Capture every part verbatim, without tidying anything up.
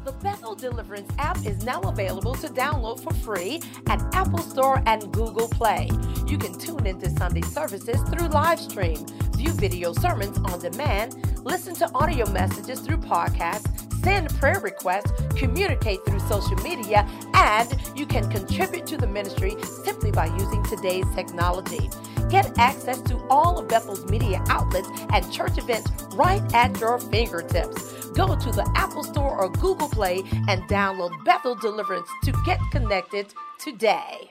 The Bethel Deliverance app is now available to download for free at Apple Store and Google Play. You can tune into Sunday services through live stream, view video sermons on demand, listen to audio messages through podcasts, send prayer requests, communicate through social media, and you can contribute to the ministry simply by using today's technology. Get access to all of Bethel's media outlets and church events right at your fingertips. Go to the Apple Store or Google Play and download Bethel Deliverance to get connected today.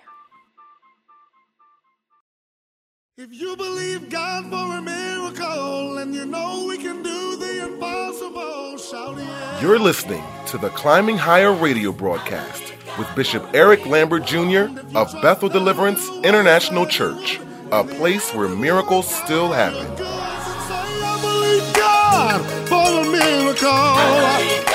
If you believe God for a miracle and you know we can do the impossible, shout yeah. You're listening to the Climbing Higher radio broadcast with Bishop Eric Lambert Junior of Bethel Deliverance International Church, a place where miracles still happen. I believe God for a miracle. I believe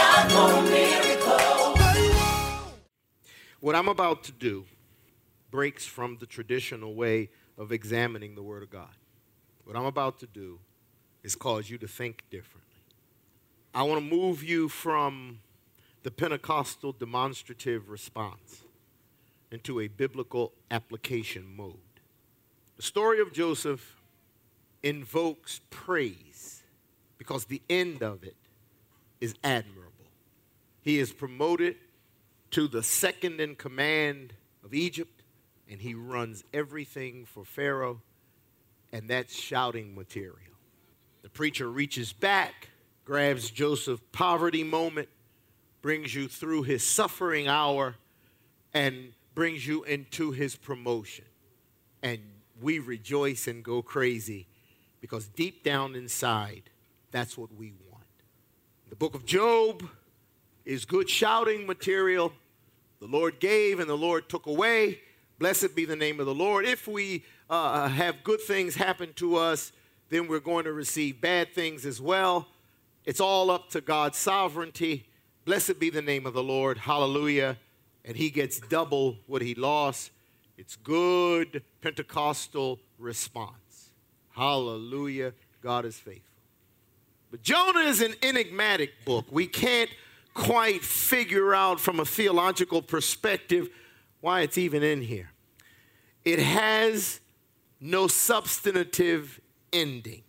God for a miracle. What I'm about to do breaks from the traditional way of examining the Word of God. What I'm about to do is cause you to think differently. I want to move you from the Pentecostal demonstrative response into a biblical application mode. The story of Joseph invokes praise because the end of it is admirable. He is promoted to the second in command of Egypt, and he runs everything for Pharaoh, and that's shouting material. The preacher reaches back, grabs Joseph's poverty moment, brings you through his suffering hour, and brings you into his promotion. And we rejoice and go crazy because deep down inside, that's what we want. The book of Job is good shouting material. The Lord gave and the Lord took away. Blessed be the name of the Lord. If we uh, have good things happen to us, then we're going to receive bad things as well. It's all up to God's sovereignty. Blessed be the name of the Lord. Hallelujah. And he gets double what he lost. It's good Pentecostal response. Hallelujah. God is faithful. But Jonah is an enigmatic book. We can't quite figure out from a theological perspective why it's even in here. It has no substantive ending.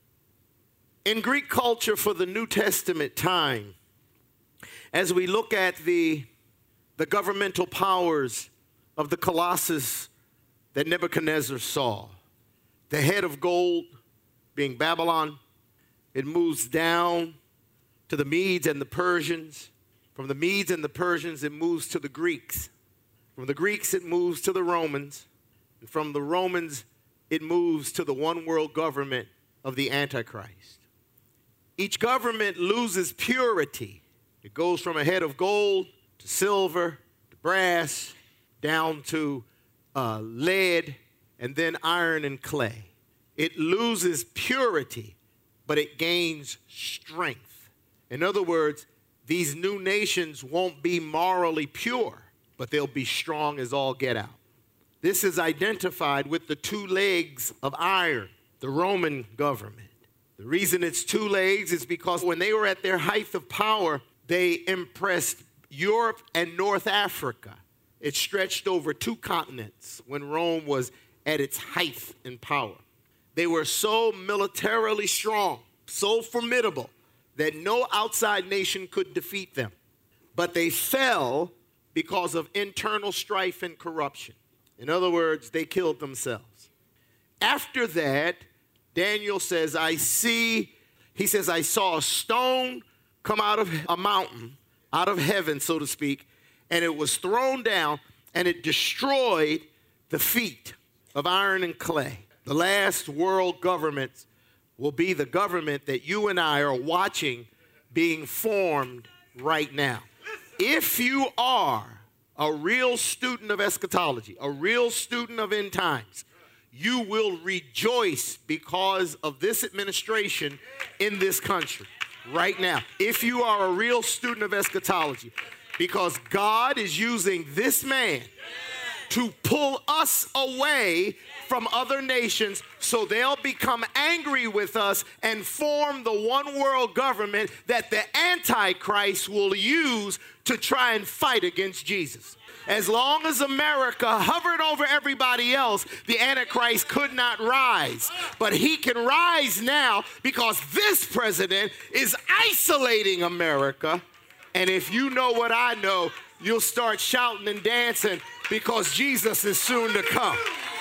In Greek culture for the New Testament time, as we look at the, the governmental powers of the Colossus that Nebuchadnezzar saw, the head of gold being Babylon, it moves down to the Medes and the Persians. From the Medes and the Persians, it moves to the Greeks. From the Greeks, it moves to the Romans. And from the Romans, it moves to the one world government of the Antichrist. Each government loses purity. It goes from a head of gold to silver to brass, down to uh, lead, and then iron and clay. It loses purity, but it gains strength. In other words, these new nations won't be morally pure, but they'll be strong as all get out. This is identified with the two legs of iron, the Roman government. The reason it's two legs is because when they were at their height of power, they impressed Europe and North Africa. It stretched over two continents when Rome was at its height in power. They were so militarily strong, so formidable, that no outside nation could defeat them. But they fell because of internal strife and corruption. In other words, they killed themselves. After that, Daniel says, I see, he says, I saw a stone come out of a mountain, out of heaven, so to speak, and it was thrown down, and it destroyed the feet of iron and clay. The last world government will be the government that you and I are watching being formed right now. If you are a real student of eschatology, a real student of end times, you will rejoice because of this administration in this country right now. If you are a real student of eschatology, because God is using this man to pull us away from other nations so they'll become angry with us and form the one world government that the Antichrist will use to try and fight against Jesus. As long as America hovered over everybody else, the Antichrist could not rise. But he can rise now because this president is isolating America. And if you know what I know, you'll start shouting and dancing because Jesus is soon to come.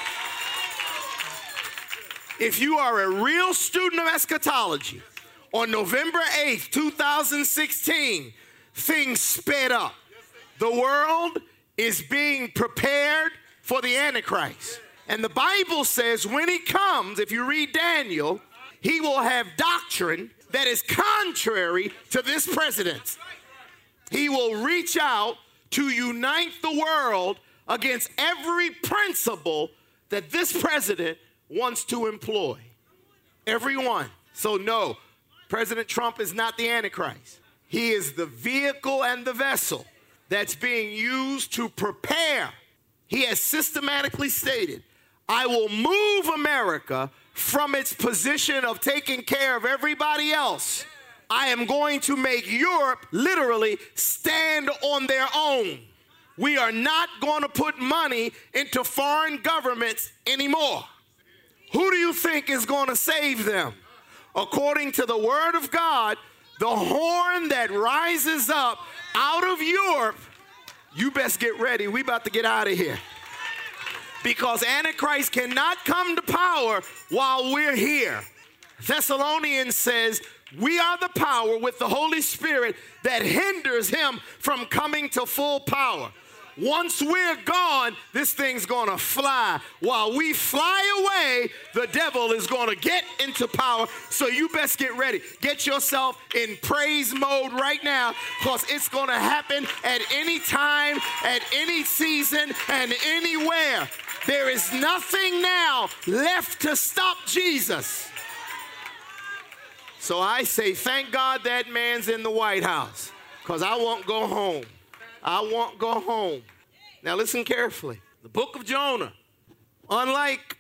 If you are a real student of eschatology, on November eighth, two thousand sixteen, things sped up. The world is being prepared for the Antichrist. And the Bible says when he comes, if you read Daniel, he will have doctrine that is contrary to this president. He will reach out to unite the world against every principle that this president wants to employ. Everyone. So no, President Trump is not the Antichrist. He is the vehicle and the vessel that's being used to prepare. He has systematically stated, I will move America from its position of taking care of everybody else. I am going to make Europe literally stand on their own. We are not going to put money into foreign governments anymore. Who do you think is going to save them? According to the word of God, the horn that rises up out of Europe, you best get ready. We about to get out of here. Because Antichrist cannot come to power while we're here. Thessalonians says, we are the power with the Holy Spirit that hinders him from coming to full power. Once we're gone, this thing's going to fly. While we fly away, the devil is going to get into power. So you best get ready. Get yourself in praise mode right now because it's going to happen at any time, at any season, and anywhere. There is nothing now left to stop Jesus. So I say, thank God that man's in the White House because I won't go home. I won't go home. Now listen carefully. The book of Jonah, unlike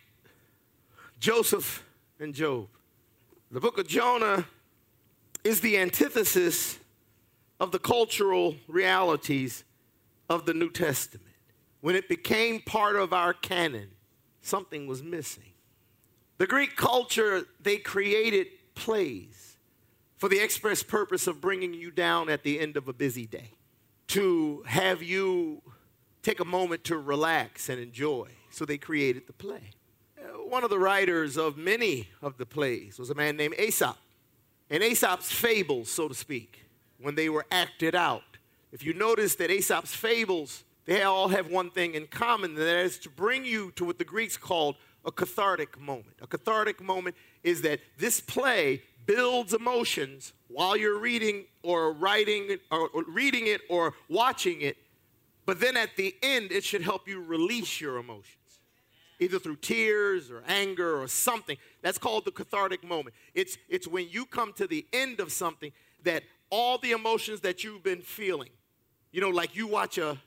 Joseph and Job, the book of Jonah is the antithesis of the cultural realities of the New Testament. When it became part of our canon, something was missing. The Greek culture, they created plays for the express purpose of bringing you down at the end of a busy day, to have you take a moment to relax and enjoy. So they created the play. One of the writers of many of the plays was a man named Aesop. And Aesop's fables, so to speak, when they were acted out, if you notice that Aesop's fables, they all have one thing in common, and that is to bring you to what the Greeks called a cathartic moment. A cathartic moment is that this play builds emotions while you're reading or writing or reading it or watching it, but then at the end, it should help you release your emotions, either through tears or anger or something. That's called the cathartic moment. It's, it's when you come to the end of something that all the emotions that you've been feeling, you know, like you watch a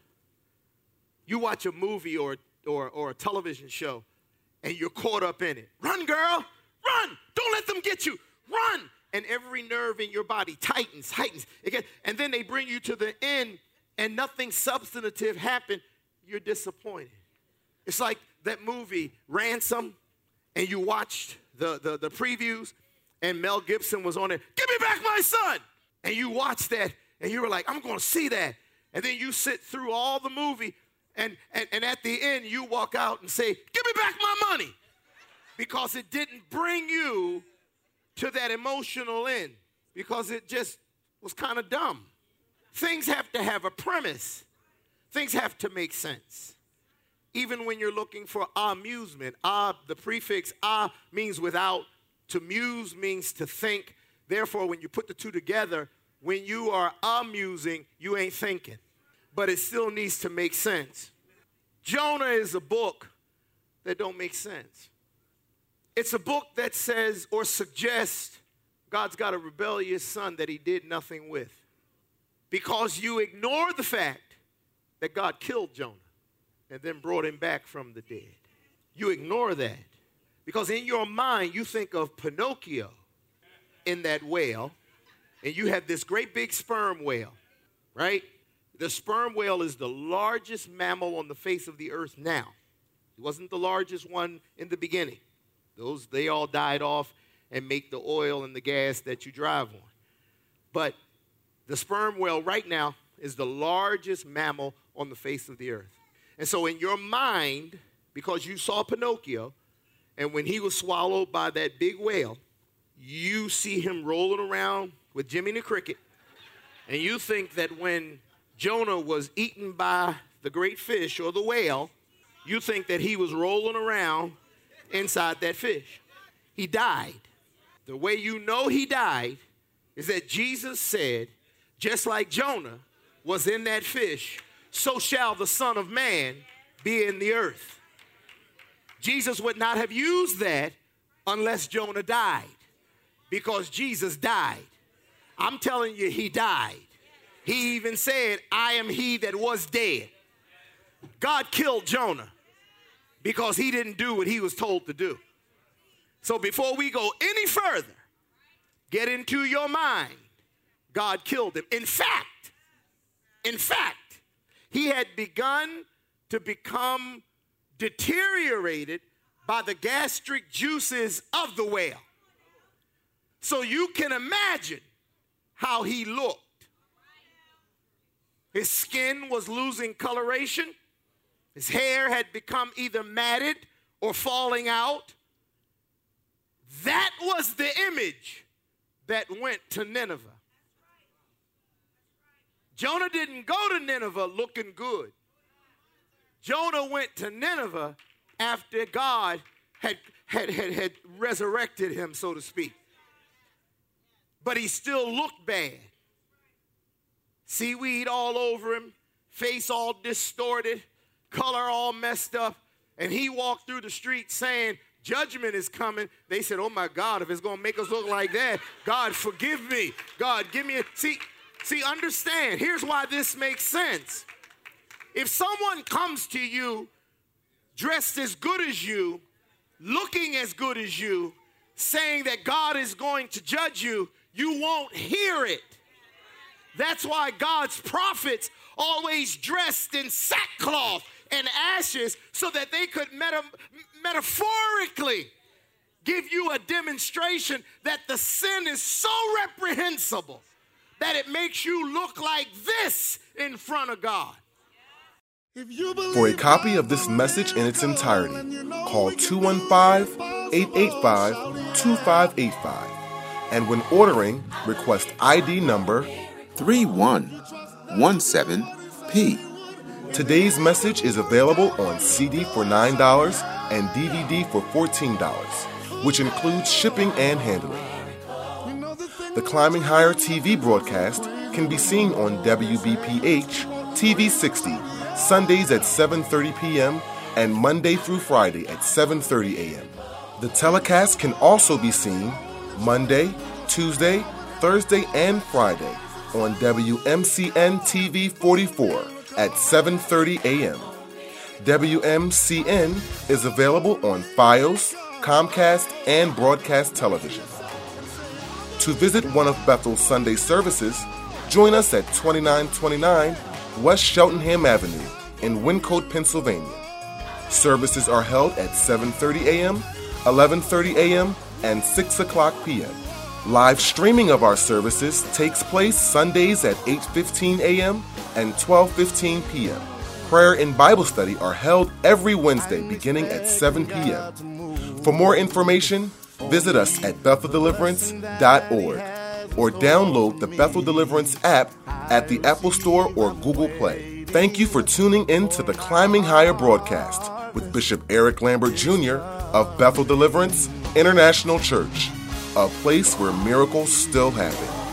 You watch a movie or, or, or a television show, and you're caught up in it. Run, girl, run. Don't let them get you. Run. And every nerve in your body tightens, tightens. Again, and then they bring you to the end, and nothing substantive happened. You're disappointed. It's like that movie, Ransom, and you watched the, the, the previews, and Mel Gibson was on it. Give me back my son. And you watched that, and you were like, I'm going to see that. And then you sit through all the movie, And, and, and at the end, you walk out and say, give me back my money. Because it didn't bring you to that emotional end. Because it just was kind of dumb. Things have to have a premise. Things have to make sense. Even when you're looking for amusement, ah, the prefix ah means without. To muse means to think. Therefore, when you put the two together, when you are amusing, you ain't thinking. But it still needs to make sense. Jonah is a book that don't make sense. It's a book that says or suggests God's got a rebellious son that he did nothing with. Because you ignore the fact that God killed Jonah. and then brought him back from the dead. You ignore that because in your mind you think of Pinocchio in that whale, and you have this great big sperm whale, right? The sperm whale is the largest mammal on the face of the earth now. It wasn't the largest one in the beginning. Those, they all died off and make the oil and the gas that you drive on. But the sperm whale right now is the largest mammal on the face of the earth. And so in your mind, because you saw Pinocchio, and when he was swallowed by that big whale, you see him rolling around with Jimmy the Cricket, and you think that when Jonah was eaten by the great fish or the whale, you think that he was rolling around inside that fish. He died. The way you know he died is that Jesus said, just like Jonah was in that fish, so shall the Son of Man be in the earth. Jesus would not have used that unless Jonah died, because Jesus died. I'm telling you, he died. He even said, I am he that was dead. God killed Jonah because he didn't do what he was told to do. So before we go any further, get into your mind, God killed him. In fact, in fact, he had begun to become deteriorated by the gastric juices of the whale. So you can imagine how he looked. His skin was losing coloration. His hair had become either matted or falling out. That was the image that went to Nineveh. Jonah didn't go to Nineveh looking good. Jonah went to Nineveh after God had, had, had, had resurrected him, so to speak. But he still looked bad. Seaweed all over him, face all distorted, color all messed up. And he walked through the street saying, judgment is coming. They said, oh my God, if it's going to make us look like that, God, forgive me. God, give me a... See, see, understand, here's why this makes sense. If someone comes to you dressed as good as you, looking as good as you, saying that God is going to judge you, you won't hear it. That's why God's prophets always dressed in sackcloth and ashes so that they could meta- metaphorically give you a demonstration that the sin is so reprehensible that it makes you look like this in front of God. For a copy of this message in its entirety, call two one five, eight eight five, two five eight five. And when ordering, request I D number three one one seven P. Today's message is available on C D for nine dollars and D V D for fourteen dollars, which includes shipping and handling. The Climbing Higher T V broadcast can be seen on W B P H T V sixty, Sundays at seven thirty p.m. and Monday through Friday at seven thirty a.m. The telecast can also be seen Monday, Tuesday, Thursday, and Friday on W M C N T V forty-four at seven thirty a.m. W M C N is available on Fios, Comcast, and Broadcast Television. To visit one of Bethel's Sunday services, join us at twenty-nine twenty-nine West Cheltenham Avenue in Wyncote, Pennsylvania. Services are held at seven thirty a.m., eleven thirty a.m., and six o'clock p.m. Live streaming of our services takes place Sundays at eight fifteen a.m. and twelve fifteen p.m. Prayer and Bible study are held every Wednesday beginning at seven p.m. For more information, visit us at bethel deliverance dot org or download the Bethel Deliverance app at the Apple Store or Google Play. Thank you for tuning in to the Climbing Higher broadcast with Bishop Eric Lambert Junior of Bethel Deliverance International Church, a place where miracles still happen.